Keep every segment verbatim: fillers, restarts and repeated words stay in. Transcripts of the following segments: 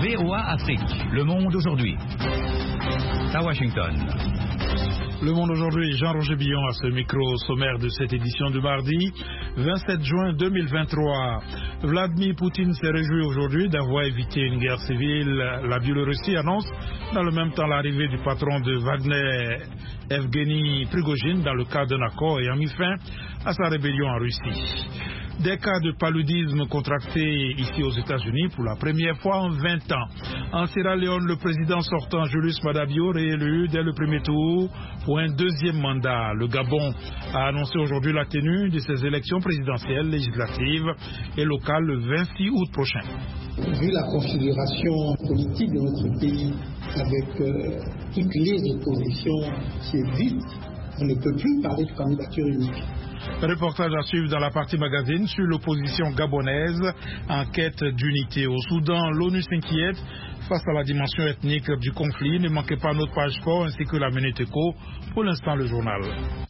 V O A Afrique. Le monde aujourd'hui. À Washington. Le Monde aujourd'hui, Jean-Roger Billon à ce micro sommaire de cette édition du mardi vingt-sept juin deux mille vingt-trois. Vladimir Poutine s'est réjoui aujourd'hui d'avoir évité une guerre civile. La Biélorussie annonce dans le même temps l'arrivée du patron de Wagner, Evgeny Prigojine, dans le cadre d'un accord ayant mis fin à sa rébellion en Russie. Des cas de paludisme contractés ici aux États-Unis pour la première fois en vingt ans. En Sierra Leone, le président sortant Julius Maada Bio réélu dès le premier tour pour un deuxième mandat. Le Gabon a annoncé aujourd'hui la tenue de ses élections présidentielles, législatives et locales le vingt-six août prochain. Vu la configuration politique de notre pays avec euh, toutes les oppositions qui existent, on ne peut plus parler de candidature unique. Reportage à suivre dans la partie magazine sur l'opposition gabonaise en quête d'unité. Au Soudan, l'ONU s'inquiète face à la dimension ethnique du conflit. Ne manquez pas notre page sport ainsi que la Minute Éco. Pour l'instant, le journal.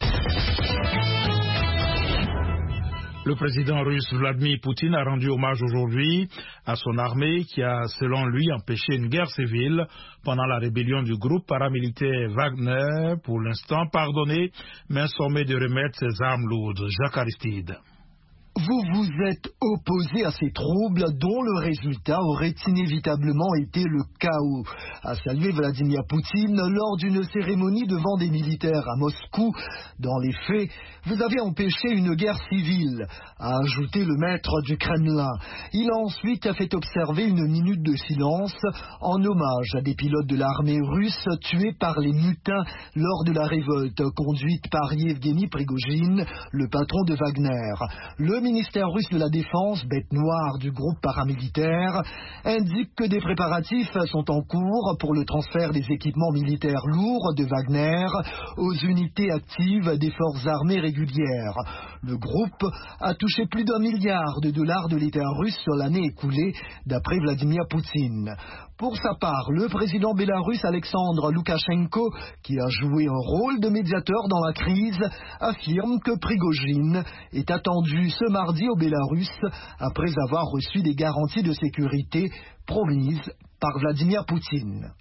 Le président russe Vladimir Poutine a rendu hommage aujourd'hui à son armée qui a, selon lui, empêché une guerre civile pendant la rébellion du groupe paramilitaire Wagner. Pour l'instant, pardonné, mais sommé de remettre ses armes lourdes. Jacques Aristide. Vous vous êtes opposé à ces troubles dont le résultat aurait inévitablement été le chaos, a salué Vladimir Poutine lors d'une cérémonie devant des militaires à Moscou. Dans les faits, vous avez empêché une guerre civile, a ajouté le maître du Kremlin. Il a ensuite fait observer une minute de silence en hommage à des pilotes de l'armée russe tués par les mutins lors de la révolte conduite par Evgeny Prigojine, le patron de Wagner. Le ministère russe de la Défense, bête noire du groupe paramilitaire, indique que des préparatifs sont en cours pour le transfert des équipements militaires lourds de Wagner aux unités actives des forces armées régulières. Le groupe a touché plus d'un milliard de dollars de l'État russe sur l'année écoulée, d'après Vladimir Poutine. Pour sa part, le président bélarusse Alexandre Loukachenko, qui a joué un rôle de médiateur dans la crise, affirme que Prigojine est attendu ce mardi au Bélarus après avoir reçu des garanties de sécurité promises par Vladimir Poutine.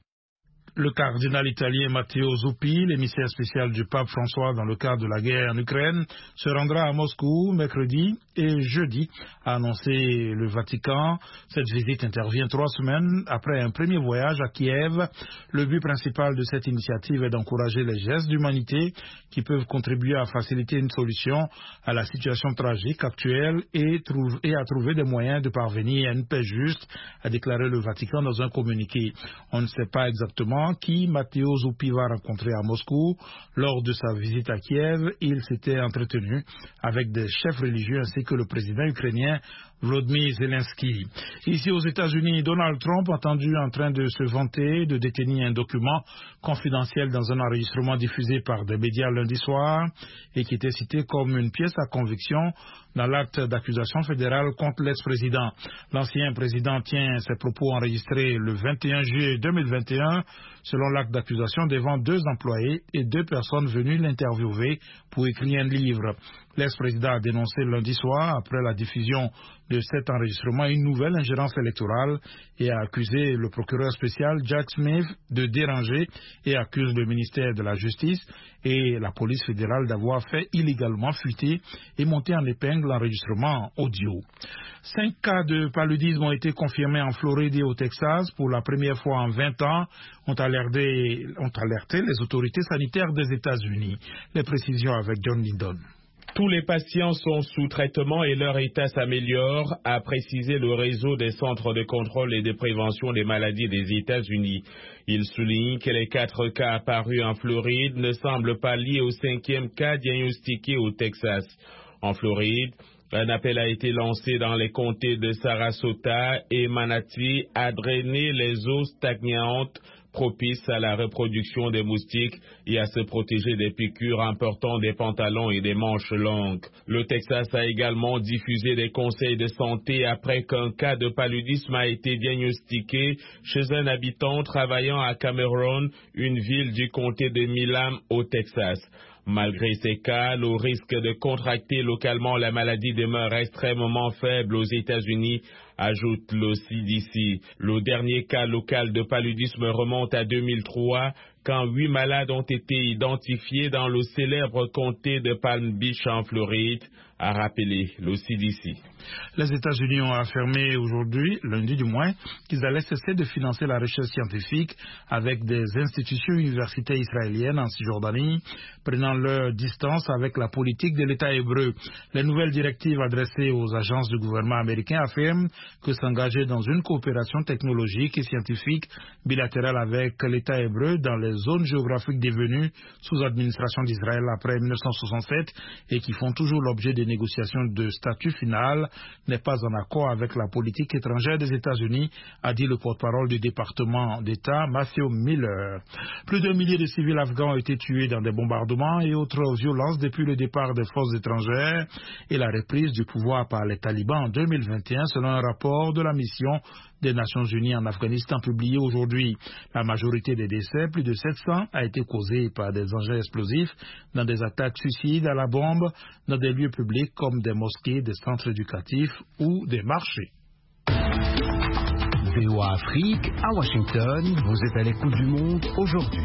Le cardinal italien Matteo Zuppi, l'émissaire spécial du pape François dans le cadre de la guerre en Ukraine, se rendra à Moscou mercredi et jeudi, a annoncé le Vatican. Cette visite intervient trois semaines après un premier voyage à Kiev. Le but principal de cette initiative est d'encourager les gestes d'humanité qui peuvent contribuer à faciliter une solution à la situation tragique actuelle et, trouve, et à trouver des moyens de parvenir à une paix juste, a déclaré le Vatican dans un communiqué. On ne sait pas exactement qui Matteo Zuppi va rencontrer à Moscou. Lors de sa visite à Kiev, il s'était entretenu avec des chefs religieux ainsi que le président ukrainien Volodymyr Zelensky. Ici aux États-Unis, Donald Trump entendu en train de se vanter de détenir un document confidentiel dans un enregistrement diffusé par des médias lundi soir et qui était cité comme une pièce à conviction dans l'acte d'accusation fédérale contre l'ex-président. L'ancien président tient ses propos enregistrés le vingt et un juillet deux mille vingt et un selon l'acte d'accusation devant deux employés et deux personnes venues l'interviewer pour écrire un livre. L'ex-président a dénoncé lundi soir, après la diffusion de cet enregistrement, une nouvelle ingérence électorale et a accusé le procureur spécial Jack Smith de déranger et accuse le ministère de la Justice et la police fédérale d'avoir fait illégalement fuiter et monter en épingle l'enregistrement audio. Cinq cas de paludisme ont été confirmés en Floride et au Texas pour la première fois en vingt ans, ont alerté, ont alerté les autorités sanitaires des États-Unis. Les précisions avec John Lindon. Tous les patients sont sous traitement et leur état s'améliore, a précisé le réseau des centres de contrôle et de prévention des maladies des États-Unis. Il souligne que les quatre cas apparus en Floride ne semblent pas liés au cinquième cas diagnostiqué au Texas. En Floride, un appel a été lancé dans les comtés de Sarasota et Manatee à drainer les eaux stagnantes propices à la reproduction des moustiques et à se protéger des piqûres en portant des pantalons et des manches longues. Le Texas a également diffusé des conseils de santé après qu'un cas de paludisme a été diagnostiqué chez un habitant travaillant à Cameron, une ville du comté de Milam au Texas. Malgré ces cas, le risque de contracter localement la maladie demeure extrêmement faible aux États-Unis, ajoute l'O C D C. Le dernier cas local de paludisme remonte à deux mille trois, quand huit malades ont été identifiés dans le célèbre comté de Palm Beach en Floride, a rappelé l'O C D C. Les États-Unis ont affirmé aujourd'hui, lundi du moins, qu'ils allaient cesser de financer la recherche scientifique avec des institutions universitaires israéliennes en Cisjordanie, prenant leur distance avec la politique de l'État hébreu. Les nouvelles directives adressées aux agences du gouvernement américain affirment que s'engager dans une coopération technologique et scientifique bilatérale avec l'État hébreu dans les zones géographiques devenues sous administration d'Israël après mille neuf cent soixante-sept et qui font toujours l'objet des négociations de statut final n'est pas en accord avec la politique étrangère des États-Unis, a dit le porte-parole du département d'État, Matthew Miller. Plus d'un millier de civils afghans ont été tués dans des bombardements et autres violences depuis le départ des forces étrangères et la reprise du pouvoir par les talibans en deux mille vingt et un, selon un rapport de la mission des Nations Unies en Afghanistan publié aujourd'hui. La majorité des décès, plus de sept cents, a été causée par des engins explosifs dans des attaques suicides à la bombe dans des lieux publics comme des mosquées, des centres éducatifs ou des marchés. V O A Afrique, à Washington, vous êtes à l'écoute du monde aujourd'hui.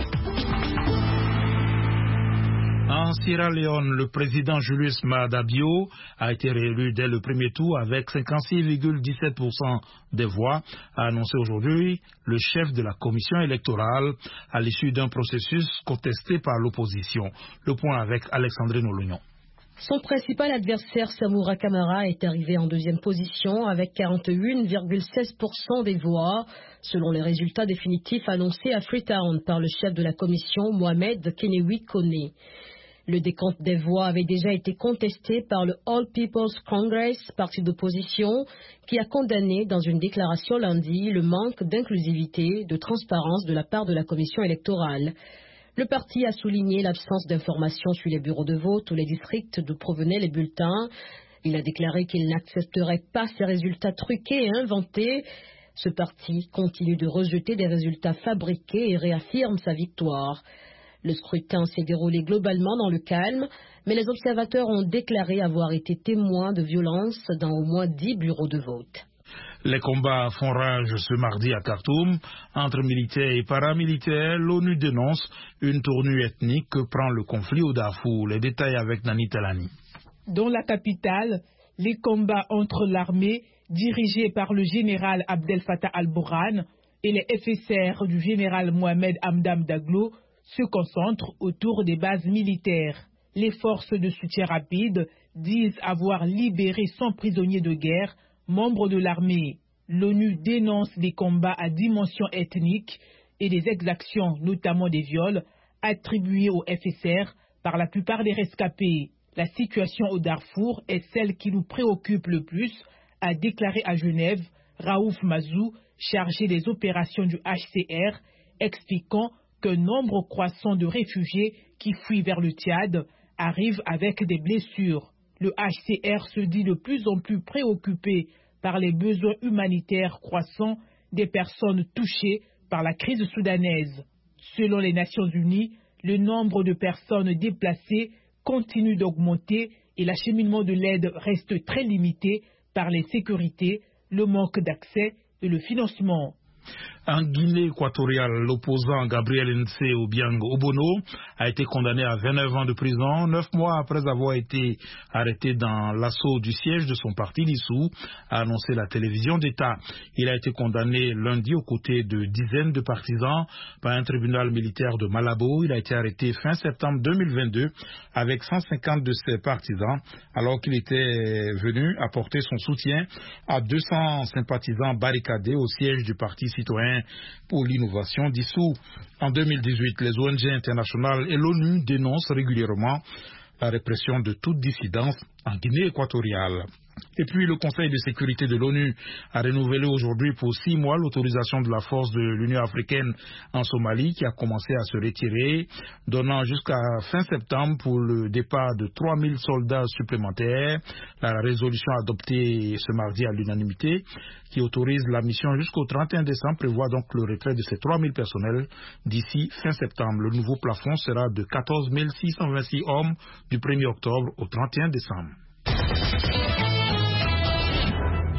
En Sierra Leone, le président Julius Maada Bio a été réélu dès le premier tour avec cinquante-six virgule dix-sept pour cent des voix, a annoncé aujourd'hui le chef de la commission électorale à l'issue d'un processus contesté par l'opposition. Le point avec Alexandrine Olognon. Son principal adversaire, Samoura Kamara, est arrivé en deuxième position avec quarante-huit virgule seize pour cent des voix, selon les résultats définitifs annoncés à Freetown par le chef de la commission, Mohamed Kenewi Kone. Le décompte des voix avait déjà été contesté par le All People's Congress, parti d'opposition, qui a condamné dans une déclaration lundi le manque d'inclusivité, de transparence de la part de la commission électorale. Le parti a souligné l'absence d'informations sur les bureaux de vote ou les districts d'où provenaient les bulletins. Il a déclaré qu'il n'accepterait pas ces résultats truqués et inventés. Ce parti continue de rejeter des résultats fabriqués et réaffirme sa victoire. Le scrutin s'est déroulé globalement dans le calme, mais les observateurs ont déclaré avoir été témoins de violences dans au moins dix bureaux de vote. Les combats font rage ce mardi à Khartoum. Entre militaires et paramilitaires, l'ONU dénonce une tournure ethnique que prend le conflit au Darfour. Les détails avec Nani Talani. Dans la capitale, les combats entre l'armée, dirigée par le général Abdel Fattah al-Burhan, et les F S R du général Mohamed Hamdan Daglo se concentrent autour des bases militaires. Les forces de soutien rapide disent avoir libéré cent prisonniers de guerre, membres de l'armée. L'ONU dénonce des combats à dimension ethnique et des exactions, notamment des viols, attribués au F S R par la plupart des rescapés. La situation au Darfour est celle qui nous préoccupe le plus, a déclaré à Genève Raouf Mazou, chargé des opérations du H C R, expliquant qu'un nombre croissant de réfugiés qui fuient vers le Tchad arrivent avec des blessures. Le H C R se dit de plus en plus préoccupé par les besoins humanitaires croissants des personnes touchées par la crise soudanaise. Selon les Nations Unies, le nombre de personnes déplacées continue d'augmenter et l'acheminement de l'aide reste très limité par l'insécurité, le manque d'accès et le financement. En Guinée équatoriale, l'opposant Gabriel Nsé Obiang Obono a été condamné à vingt-neuf ans de prison, neuf mois après avoir été arrêté dans l'assaut du siège de son parti dissous, a annoncé la télévision d'État. Il a été condamné lundi aux côtés de dizaines de partisans par un tribunal militaire de Malabo. Il a été arrêté fin septembre deux mille vingt-deux avec cent cinquante de ses partisans alors qu'il était venu apporter son soutien à deux cents sympathisants barricadés au siège du parti citoyen pour l'innovation dissous. En deux mille dix-huit, les O N G internationales et l'ONU dénoncent régulièrement la répression de toute dissidence en Guinée équatoriale. Et puis le Conseil de sécurité de l'ONU a renouvelé aujourd'hui pour six mois l'autorisation de la force de l'Union africaine en Somalie qui a commencé à se retirer, donnant jusqu'à fin septembre pour le départ de trois mille soldats supplémentaires. La résolution adoptée ce mardi à l'unanimité qui autorise la mission jusqu'au trente et un décembre prévoit donc le retrait de ces trois mille personnels d'ici fin septembre. Le nouveau plafond sera de quatorze mille six cent vingt-six hommes du premier octobre au trente et un décembre.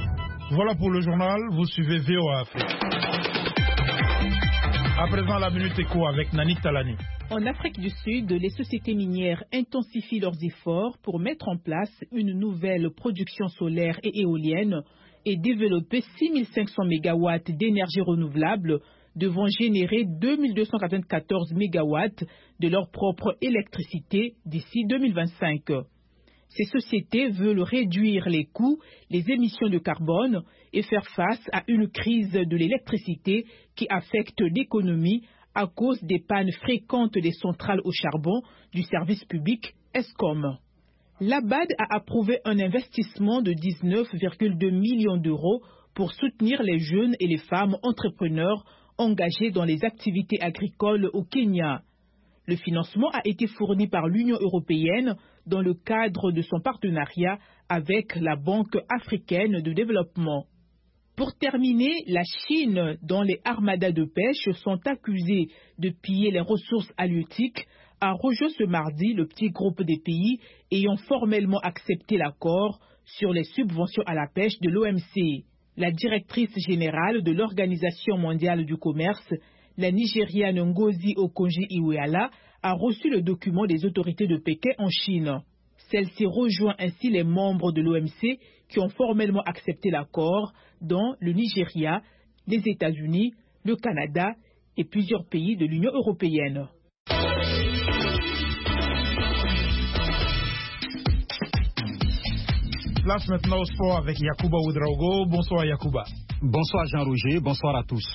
Voilà pour le journal, vous suivez V O A Afrique. À présent, la Minute Éco avec Nani Talani. En Afrique du Sud, les sociétés minières intensifient leurs efforts pour mettre en place une nouvelle production solaire et éolienne et développer six mille cinq cents mégawatts d'énergie renouvelable devant générer deux mille deux cent quatre-vingt-quatorze mégawatts de leur propre électricité d'ici deux mille vingt-cinq. Ces sociétés veulent réduire les coûts, les émissions de carbone et faire face à une crise de l'électricité qui affecte l'économie à cause des pannes fréquentes des centrales au charbon du service public Eskom. L'A B A D a approuvé un investissement de dix-neuf virgule deux millions d'euros pour soutenir les jeunes et les femmes entrepreneurs engagés dans les activités agricoles au Kenya. Le financement a été fourni par l'Union européenne dans le cadre de son partenariat avec la Banque africaine de développement. Pour terminer, la Chine, dont les armadas de pêche sont accusés de piller les ressources halieutiques, a rejoint ce mardi le petit groupe des pays ayant formellement accepté l'accord sur les subventions à la pêche de l'O M C. La directrice générale de l'Organisation mondiale du commerce, la Nigériane Ngozi Okonjo-Iweala, a reçu le document des autorités de Pékin en Chine. Celle-ci rejoint ainsi les membres de l'O M C qui ont formellement accepté l'accord, dont le Nigeria, les États-Unis, le Canada et plusieurs pays de l'Union européenne. Place maintenant au sport avec Yacouba Ouedraogo. Bonsoir Yacouba. Bonsoir Jean-Roger, bonsoir à tous.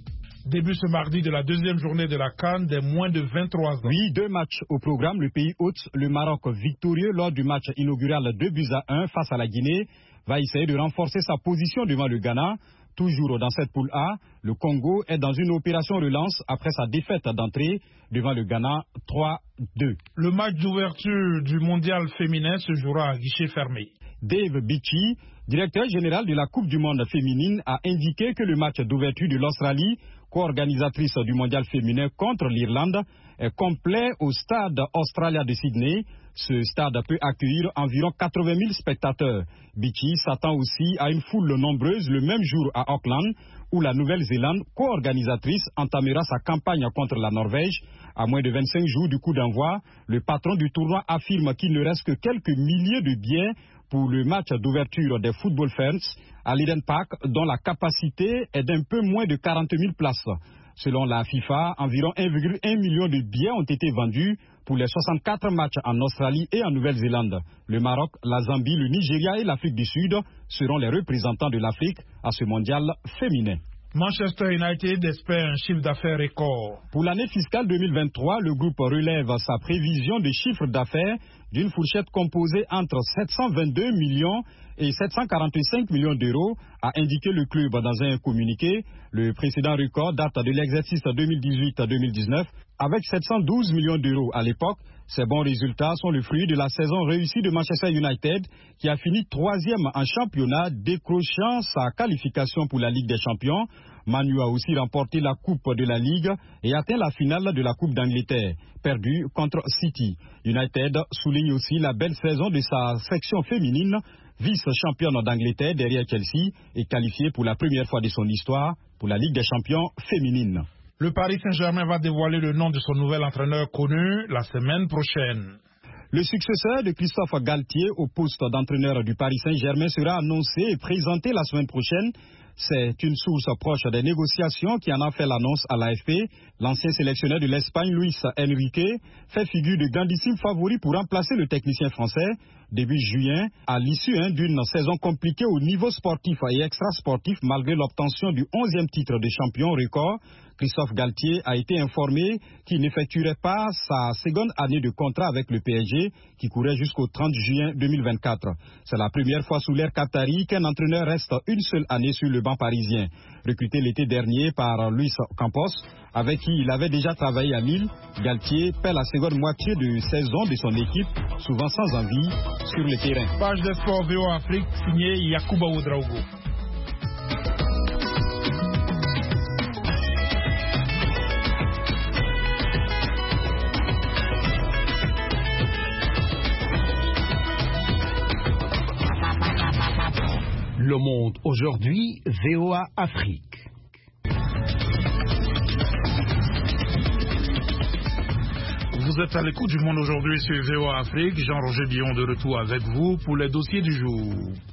Début ce mardi de la deuxième journée de la CAN des moins de vingt-trois ans. Oui, deux matchs au programme. Le pays hôte, le Maroc victorieux lors du match inaugural deux buts à un face à la Guinée, va essayer de renforcer sa position devant le Ghana. Toujours dans cette poule A, le Congo est dans une opération relance après sa défaite d'entrée devant le Ghana trois deux. Le match d'ouverture du mondial féminin se jouera à guichet fermé. Dave Bichi, directeur général de la Coupe du monde féminine, a indiqué que le match d'ouverture de l'Australie, co-organisatrice du mondial féminin contre l'Irlande, est complet au stade Australia de Sydney. Ce stade peut accueillir environ quatre-vingt mille spectateurs. Bichi s'attend aussi à une foule nombreuse le même jour à Auckland, où la Nouvelle-Zélande, co-organisatrice, entamera sa campagne contre la Norvège. À moins de vingt-cinq jours du coup d'envoi, le patron du tournoi affirme qu'il ne reste que quelques milliers de billets pour le match d'ouverture des Football Fans à l'Eden Park, dont la capacité est d'un peu moins de quarante mille places. Selon la FIFA, environ un virgule un million de billets ont été vendus pour les soixante-quatre matchs en Australie et en Nouvelle-Zélande. Le Maroc, la Zambie, le Nigeria et l'Afrique du Sud seront les représentants de l'Afrique à ce mondial féminin. Manchester United espère un chiffre d'affaires record. Pour l'année fiscale deux mille vingt-trois, le groupe relève sa prévision de chiffre d'affaires d'une fourchette composée entre sept cent vingt-deux millions et sept cent quarante-cinq millions d'euros, a indiqué le club dans un communiqué. Le précédent record date de l'exercice deux mille dix-huit deux mille dix-neuf avec sept cent douze millions d'euros à l'époque. Ces bons résultats sont le fruit de la saison réussie de Manchester United qui a fini troisième en championnat, décrochant sa qualification pour la Ligue des Champions. Manu a aussi remporté la Coupe de la Ligue et atteint la finale de la Coupe d'Angleterre, perdue contre City. United souligne aussi la belle saison de sa section féminine, vice-championne d'Angleterre derrière Chelsea et qualifiée pour la première fois de son histoire pour la Ligue des Champions féminine. Le Paris Saint-Germain va dévoiler le nom de son nouvel entraîneur connu la semaine prochaine. Le successeur de Christophe Galtier au poste d'entraîneur du Paris Saint-Germain sera annoncé et présenté la semaine prochaine. C'est une source proche des négociations qui en a fait l'annonce à l'A F P. L'ancien sélectionneur de l'Espagne, Luis Enrique, fait figure de grandissime favori pour remplacer le technicien français. Début juin, à l'issue hein, d'une saison compliquée au niveau sportif et extra-sportif, malgré l'obtention du onzième titre de champion record, Christophe Galtier a été informé qu'il n'effectuerait pas sa seconde année de contrat avec le P S G, qui courait jusqu'au trente juin deux mille vingt-quatre. C'est la première fois sous l'ère qatari qu'un entraîneur reste une seule année sur le banc parisien. Recruté l'été dernier par Luis Campos, avec qui il avait déjà travaillé à Lille, Galtier perd la seconde moitié de saison de son équipe, souvent sans envie, sur le terrain. Page de sport V O A Afrique, signé Yacouba Ouedraogo. Le Monde aujourd'hui, V O A Afrique. Vous êtes à l'écoute du Monde aujourd'hui sur V O A Afrique. Jean-Roger Billon de retour avec vous pour les dossiers du jour.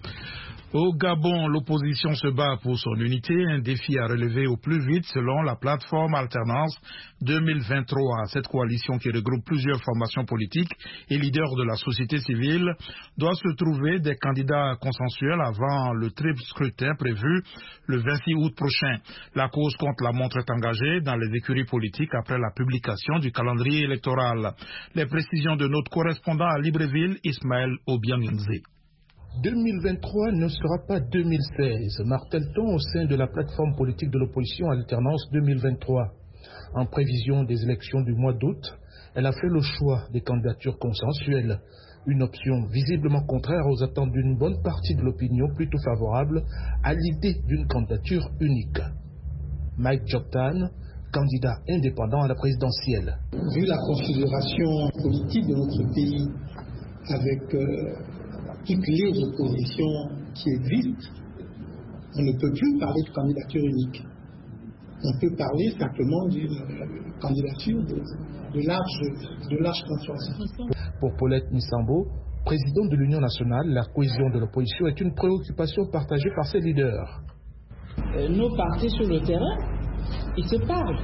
Au Gabon, l'opposition se bat pour son unité, un défi à relever au plus vite selon la plateforme Alternance deux mille vingt-trois. Cette coalition qui regroupe plusieurs formations politiques et leaders de la société civile doit se trouver des candidats consensuels avant le triple scrutin prévu le vingt-six août prochain. La cause contre la montre est engagée dans les écuries politiques après la publication du calendrier électoral. Les précisions de notre correspondant à Libreville, Ismaël Obianginze. deux mille vingt-trois ne sera pas deux mille seize, martèle-t-on au sein de la plateforme politique de l'opposition Alternance deux mille vingt-trois. En prévision des élections du mois d'août, elle a fait le choix des candidatures consensuelles, une option visiblement contraire aux attentes d'une bonne partie de l'opinion plutôt favorable à l'idée d'une candidature unique. Mike Joktan, candidat indépendant à la présidentielle. Vu la configuration politique de notre pays avec... Euh, toutes les oppositions qui existent, on ne peut plus parler de candidature unique. On peut parler simplement d'une candidature de, de large, de large consensus. Pour Paulette Missambo, présidente de l'Union nationale, la cohésion de l'opposition est une préoccupation partagée par ses leaders. Euh, nos partis sur le terrain, ils se parlent,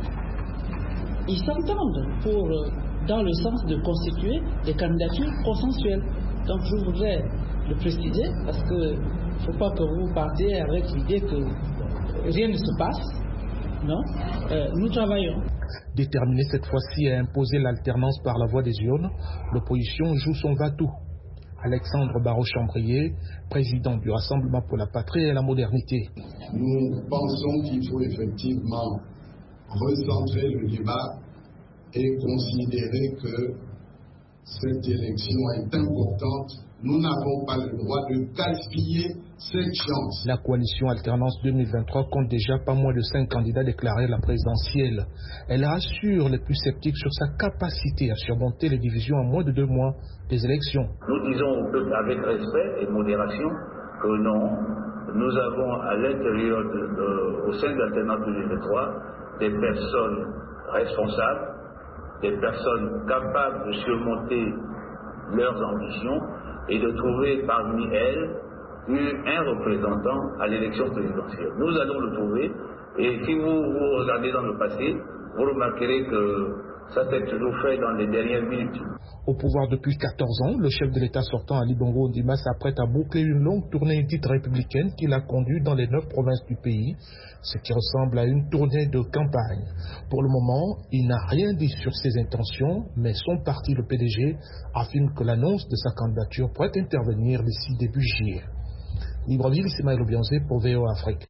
ils s'entendent pour, euh, dans le sens de constituer des candidatures consensuelles. Donc je voudrais le préciser parce qu'il ne faut pas que vous partiez avec l'idée que rien ne se passe. Non, euh, nous travaillons. Déterminée cette fois-ci à imposer l'alternance par la voie des urnes, l'opposition joue son va-tout. Alexandre Barraud-Chambrier, président du Rassemblement pour la patrie et la modernité. Nous pensons qu'il faut effectivement recentrer le débat et considérer que cette élection est importante. Nous n'avons pas le droit de gaspiller cette chance. La coalition Alternance deux mille vingt-trois compte déjà pas moins de cinq candidats déclarés à la présidentielle. Elle rassure les plus sceptiques sur sa capacité à surmonter les divisions en moins de deux mois des élections. Nous disons au peuple avec respect et modération que non, nous avons à l'intérieur, de, de, au sein de l'Alternance deux mille vingt-trois, des personnes responsables, des personnes capables de surmonter leurs ambitions et de trouver parmi elles un représentant à l'élection présidentielle. Nous allons le trouver, et si vous, vous regardez dans le passé, vous remarquerez que ça s'est toujours fait dans les dernières minutes. Au pouvoir depuis quatorze ans, le chef de l'État sortant, Ali Bongo Ondimba, s'apprête à boucler une longue tournée dite républicaine qu'il a conduite dans les neuf provinces du pays, ce qui ressemble à une tournée de campagne. Pour le moment, il n'a rien dit sur ses intentions, mais son parti, le P D G, affirme que l'annonce de sa candidature pourrait intervenir d'ici début juillet. Libreville, Ismaël Obianze pour V O A Afrique.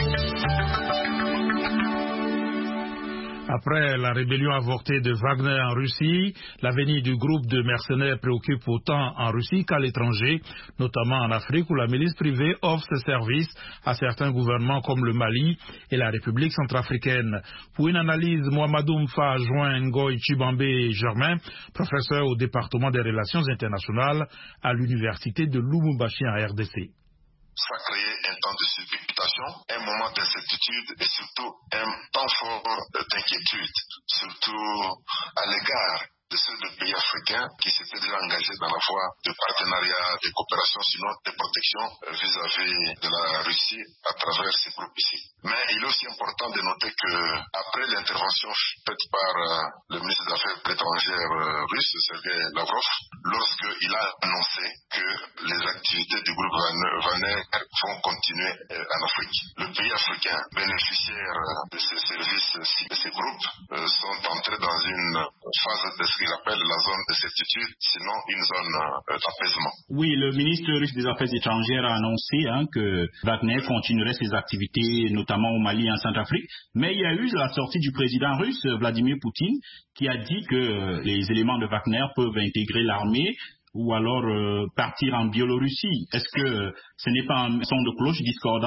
Après la rébellion avortée de Wagner en Russie, l'avenir du groupe de mercenaires préoccupe autant en Russie qu'à l'étranger, notamment en Afrique où la milice privée offre ses services à certains gouvernements comme le Mali et la République centrafricaine. Pour une analyse, Mohamedou Mfa joint Ngoy Chibambé Germain, professeur au département des relations internationales à l'université de Lubumbashi en R D C. Ça crée un temps de précipitation, un moment d'incertitude et surtout un temps fort d'inquiétude, surtout à l'égard de ceux des pays africains qui s'étaient déjà engagés dans la voie de partenariat, de coopération, sinon de protection vis-à-vis de la Russie à travers ces groupes ici. Mais il est aussi important de noter que après l'intervention faite par le ministre des Affaires étrangères russe, Sergei Lavrov, lorsqu'il a annoncé que les activités du groupe Wagner vont continuer en Afrique. Le pays africain bénéficiaire de ces services, de ces groupes, sont entrés dans une phase de ce qu'il appelle la zone de certitude, sinon une zone d'apaisement. Oui, le ministre russe des Affaires étrangères a annoncé hein, que Wagner continuerait ses activités, notamment au Mali et en Centrafrique, mais il y a eu la sortie du président russe, Vladimir Poutine, qui a dit que les éléments de Wagner peuvent intégrer l'armée ou alors euh, partir en Biélorussie. Est-ce que ce n'est pas un son de cloche discordant?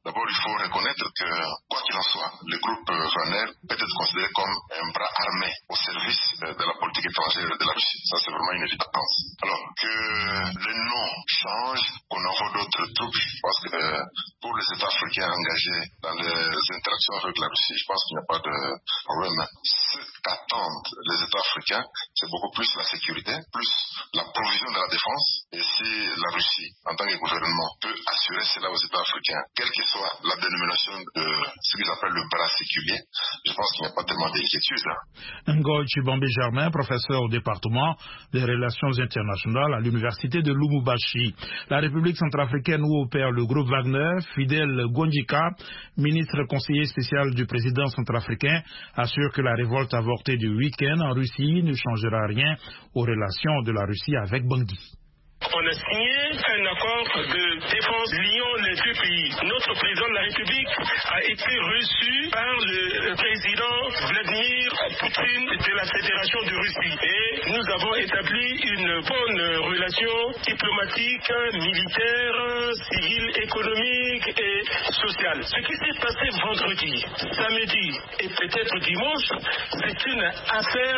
D'abord, il faut reconnaître que, quoi qu'il en soit, le groupe Wagner peut être considéré comme un bras armé au service de la politique étrangère de la Russie. Ça, c'est vraiment une évidence. Alors, que le nom change, qu'on envoie d'autres troupes, parce que pour les États africains engagés dans les interactions avec la Russie, je pense qu'il n'y a pas de problème. Ce qu'attendent les États africains, c'est beaucoup plus la sécurité, plus la provision de la défense. Et si la Russie, en tant que gouvernement, peut assurer cela aux États africains, quelle que soit la dénomination de ce qu'ils appellent le bras séculier, je pense qu'il n'y a pas tellement d'inquiétude. Ngoy Chibambe Germain, professeur au département des relations internationales à l'université de Lubumbashi. La République centrafricaine où opère le groupe Wagner, Fidel Gondjika, ministre conseiller spécial du président centrafricain, assure que la révolte avortée du week-end en Russie ne changera rien aux relations de la Russie avec Bangui. On a signé un accord de défense liant les deux pays. Notre président de la République a été reçu par le président Vladimir Poutine de la Fédération de Russie. Et nous avons établi une bonne relation diplomatique, militaire, civile, économique et sociale. Ce qui s'est passé vendredi, samedi et peut-être dimanche, c'est une affaire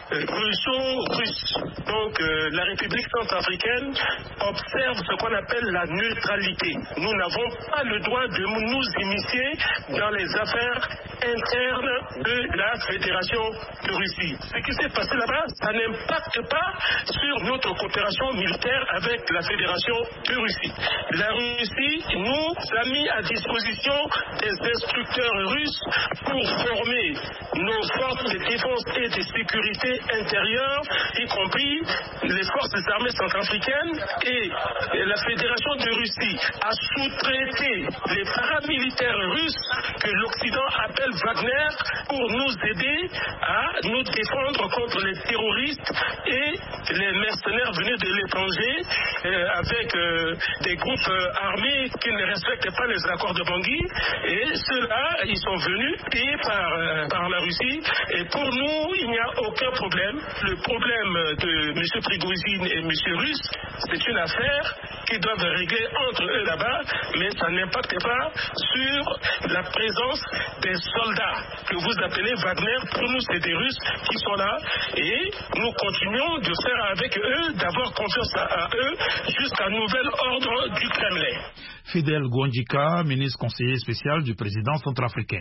russo-russe. Donc euh, la République centrafricaine observe ce qu'on appelle la neutralité. Nous n'avons pas le droit de nous immiscer dans les affaires internes de la Fédération de Russie. Ce qui s'est passé là-bas, ça n'impacte pas sur notre coopération militaire avec la Fédération de Russie. La Russie nous a mis à disposition des instructeurs russes pour former nos forces de défense et de sécurité intérieure, y compris les forces armées centrafricaines. Et la Fédération de Russie a sous-traité les paramilitaires russes que l'Occident appelle Wagner pour nous aider à nous défendre contre les terroristes et les mercenaires venus de l'étranger euh, avec euh, des groupes euh, armés qui ne respectent pas les accords de Bangui. Et ceux-là, ils sont venus payés par, euh, par la Russie. Et pour nous, il n'y a aucun problème. Le problème de M. Prigozhin et M. Russe, c'est une affaire qu'ils doivent régler entre eux là-bas, mais ça n'impacte pas sur la présence des soldats que vous appelez Wagner. Pour nous, c'est des Russes qui sont là et nous continuons de faire avec eux, d'avoir confiance à, à eux jusqu'à nouvel ordre du Kremlin. Fidel Gondjika, ministre conseiller spécial du président centrafricain.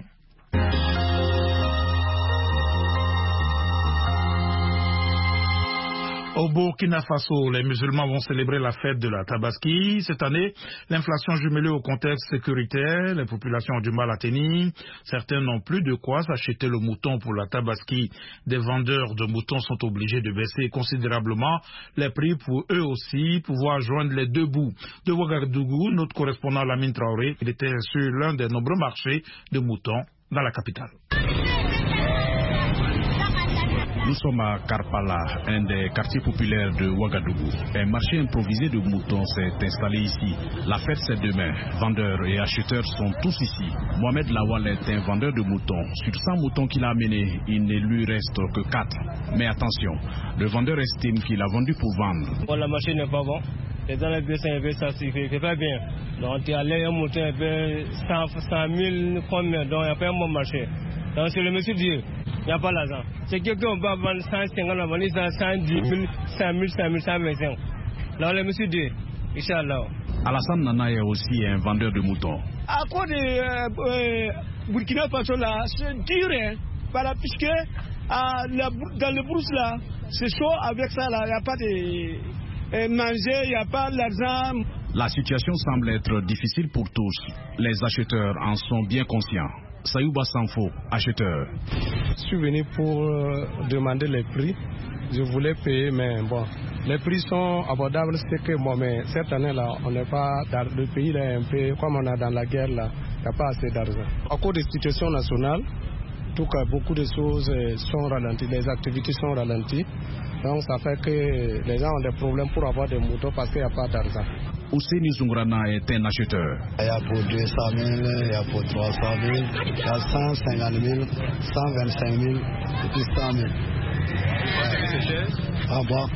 Au Burkina Faso, les musulmans vont célébrer la fête de la Tabaski. Cette année, l'inflation jumelée au contexte sécuritaire, les populations ont du mal à tenir. Certains n'ont plus de quoi s'acheter le mouton pour la Tabaski. Des vendeurs de moutons sont obligés de baisser considérablement les prix pour eux aussi pouvoir joindre les deux bouts. De Ouagadougou, notre correspondant Lamine Traoré, il était sur l'un des nombreux marchés de moutons dans la capitale. Nous sommes à Karpala, un des quartiers populaires de Ouagadougou. Un marché improvisé de moutons s'est installé ici. La fête c'est demain. Vendeurs et acheteurs sont tous ici. Mohamed Lawal est un vendeur de moutons. Sur cent moutons qu'il a amenés, il ne lui reste que quatre. Mais attention, le vendeur estime qu'il a vendu pour vendre. Bon, le marché n'est pas bon. Les gens sont un peu sacrifiés, c'est pas bien. Donc il y a un mouton un peu cent mille, combien, donc il n'y a pas un bon marché. Donc c'est le monsieur Dieu. Il n'y a pas l'argent. C'est quelqu'un qui va vendre cent cinquante, on va vendre cent dix mille, cinq mille, cinq mille, cent vingt-cinq. Là, le monsieur dit, Inch'Allah. Alassane Nana est aussi un vendeur de moutons. À cause de euh, euh, Burkina Faso, là, c'est dur, hein, voilà, puisque à, la, dans le brousse, là, c'est chaud avec ça, là, il n'y a pas de euh, manger, il n'y a pas d'argent. La situation semble être difficile pour tous. Les acheteurs en sont bien conscients. Sayouba Sanfo, acheteur. Je suis venu pour euh, demander les prix. Je voulais payer, mais bon, les prix sont abordables. C'est que bon, mais cette année-là, on n'est pas dans le pays là un peu comme on a dans la guerre là. Il n'y a pas assez d'argent. À cause des situations nationales, tout cas, beaucoup de choses sont ralenties, les activités sont ralenties. Donc ça fait que les gens ont des problèmes pour avoir des moutons parce qu'il n'y a pas d'argent. Ousseini Zungrana est un acheteur. Il y a pour deux cent mille, il y a pour trois cent mille, il y a cent cinquante mille, cent vingt-cinq mille et puis cent mille. Ouais. Ah bon,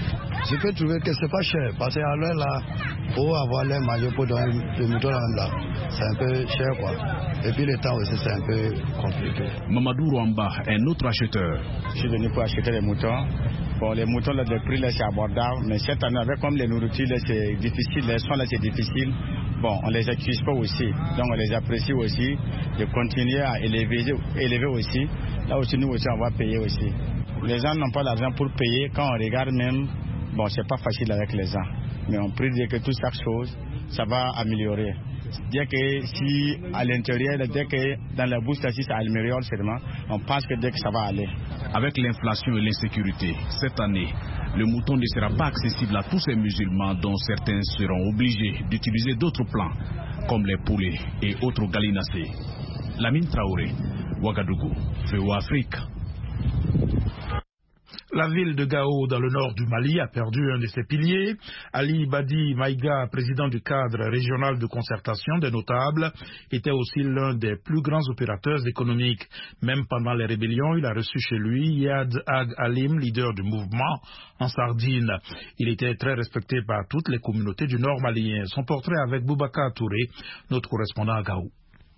Je peux trouver que c'est pas cher, parce qu'à l'heure là, pour avoir les maillots pour donner le mouton là, c'est un peu cher quoi. Et puis le temps aussi c'est un peu compliqué. Mamadou Rwamba, un autre acheteur. Je suis venu pour acheter les moutons. Bon, les moutons là, le prix là c'est abordable, mais cette année avec comme les nourritures là c'est difficile, les soins là c'est difficile. Bon, on les accuse pas aussi, donc on les apprécie aussi de continuer à élever, élever aussi. Là aussi nous aussi on va payer aussi. Les gens n'ont pas l'argent pour payer. Quand on regarde même, bon, c'est pas facile avec les gens. Mais on prie que toute chaque chose, ça va améliorer. Dès que si à l'intérieur, dès que dans la bouche, si ça améliore seulement, on pense que dès que ça va aller. Avec l'inflation et l'insécurité, cette année, le mouton ne sera pas accessible à tous ces musulmans dont certains seront obligés d'utiliser d'autres plants, comme les poulets et autres gallinacés. Lamine Traoré, Ouagadougou, V O A Afrique. La ville de Gao, dans le nord du Mali, a perdu un de ses piliers. Ali Badi Maïga, président du cadre régional de concertation des notables, était aussi l'un des plus grands opérateurs économiques. Même pendant les rébellions, il a reçu chez lui Yad Ag Alim, leader du mouvement en Sardine. Il était très respecté par toutes les communautés du nord malien. Son portrait avec Boubacar Touré, notre correspondant à Gao.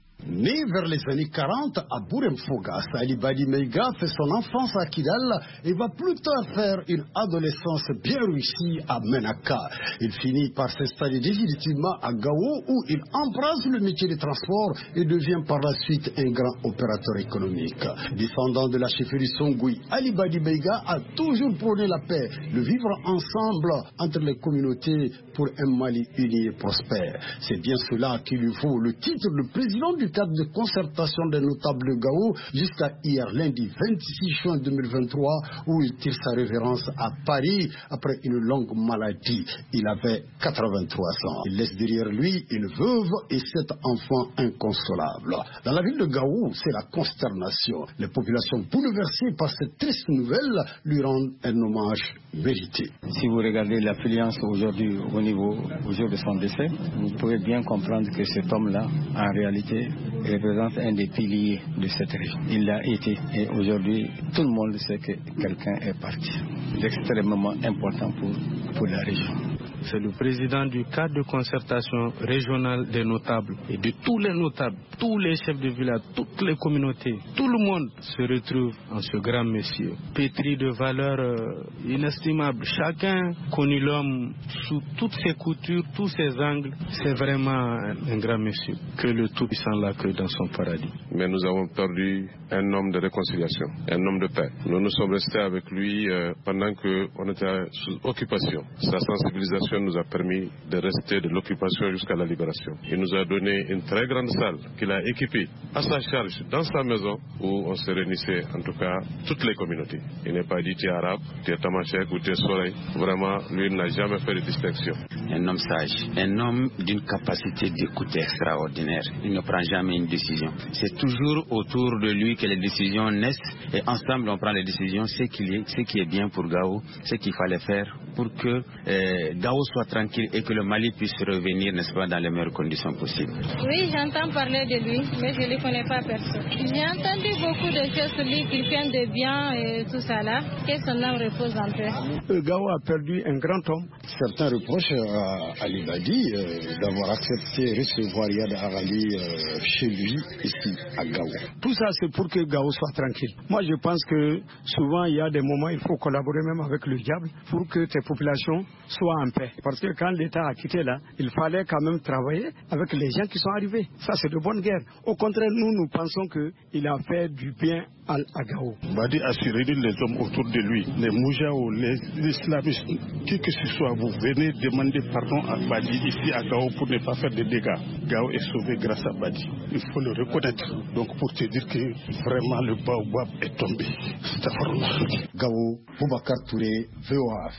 Né vers les années quarante à Bourem-Foga, Ali Badi Maïga fait son enfance à Kidal et va plus tard faire une adolescence bien réussie à Menaka. Il finit par s'installer définitivement à Gao où il embrasse le métier des transports et devient par la suite un grand opérateur économique. Descendant de la chefferie Songoui, Ali Badi Maïga a toujours prôné la paix, le vivre ensemble entre les communautés pour un Mali uni et prospère. C'est bien cela qui lui vaut le titre de président du cadre de concertation des notables de Gao jusqu'à hier lundi vingt-six juin deux mille vingt-trois où il tire sa révérence à Paris après une longue maladie. Il avait quatre-vingt-trois ans. Il laisse derrière lui une veuve et sept enfants inconsolables. Dans la ville de Gao, c'est la consternation. Les populations bouleversées par cette triste nouvelle lui rendent un hommage mérité. Si vous regardez l'affluence aujourd'hui au niveau au jour de son décès, vous pouvez bien comprendre que cet homme-là, en réalité, représente un des piliers de cette région. Il l'a été et aujourd'hui, tout le monde sait que quelqu'un est parti. C'est extrêmement important pour, pour la région. C'est le président du cadre de concertation régionale des notables et de tous les notables, tous les chefs de village, toutes les communautés, tout le monde se retrouve en ce grand monsieur, pétri de valeurs euh, inestimables. Chacun connaît l'homme sous toutes ses coutures, tous ses angles. C'est vraiment un, un grand monsieur. Que le Tout-Puissant l'accueille dans son paradis. Mais nous avons perdu un homme de réconciliation, un homme de paix. Nous nous sommes restés avec lui euh, pendant qu'on était sous occupation. Sa sensibilisation nous a permis de rester de l'occupation jusqu'à la libération. Il nous a donné une très grande salle qu'il a équipée à sa charge dans sa maison où on se réunissait en tout cas toutes les communautés. Il n'est pas dit tu es arabe, tu es tamashek ou tu es soleil. Vraiment, lui n'a jamais fait de distinction. Un homme sage, un homme d'une capacité d'écoute extraordinaire. Il ne prend jamais une décision. C'est toujours autour de lui que les décisions naissent et ensemble on prend les décisions, ce qui est, ce qui est bien pour Gao, ce qu'il fallait faire pour que euh, Gao soit tranquille et que le Mali puisse revenir, n'est-ce pas, dans les meilleures conditions possibles. Oui, j'entends parler de lui, mais je ne le connais pas personne. J'ai entendu beaucoup de choses sur lui, qu'il fait de bien et tout ça là, que son âme repose en paix. Gao a perdu un grand homme. Certains reprochent à Ali Badi euh, d'avoir accepté recevoir Yad Arali euh, chez lui, ici, à Gao. Tout ça, c'est pour que Gao soit tranquille. Moi, je pense que souvent, il y a des moments, il faut collaborer même avec le diable pour que tes populations soient en paix. Parce que quand l'État a quitté là, il fallait quand même travailler avec les gens qui sont arrivés. Ça, c'est de bonne guerre. Au contraire, nous, nous pensons qu'il a fait du bien à, à Gao. Badi a su réunir les hommes autour de lui, les Moujaou, les, les islamistes, qui que ce soit, vous venez demander pardon à Badi ici à Gao pour ne pas faire de dégâts. Gao est sauvé grâce à Badi. Il faut le reconnaître. Donc pour te dire que vraiment le baobab est tombé. C'est à Gao, Boubacar Touré, V O A.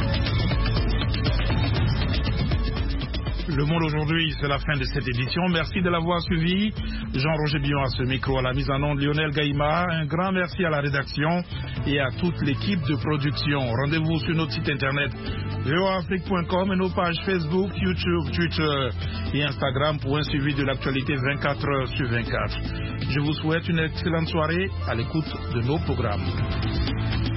Le Monde aujourd'hui, c'est la fin de cette édition. Merci de l'avoir suivi. Jean-Roger Billon à ce micro, à la mise en onde, Lionel Gaïma. Un grand merci à la rédaction et à toute l'équipe de production. Rendez-vous sur notre site internet v o a afrique point com et nos pages Facebook, YouTube, Twitter et Instagram pour un suivi de l'actualité vingt-quatre heures sur vingt-quatre. Je vous souhaite une excellente soirée à l'écoute de nos programmes.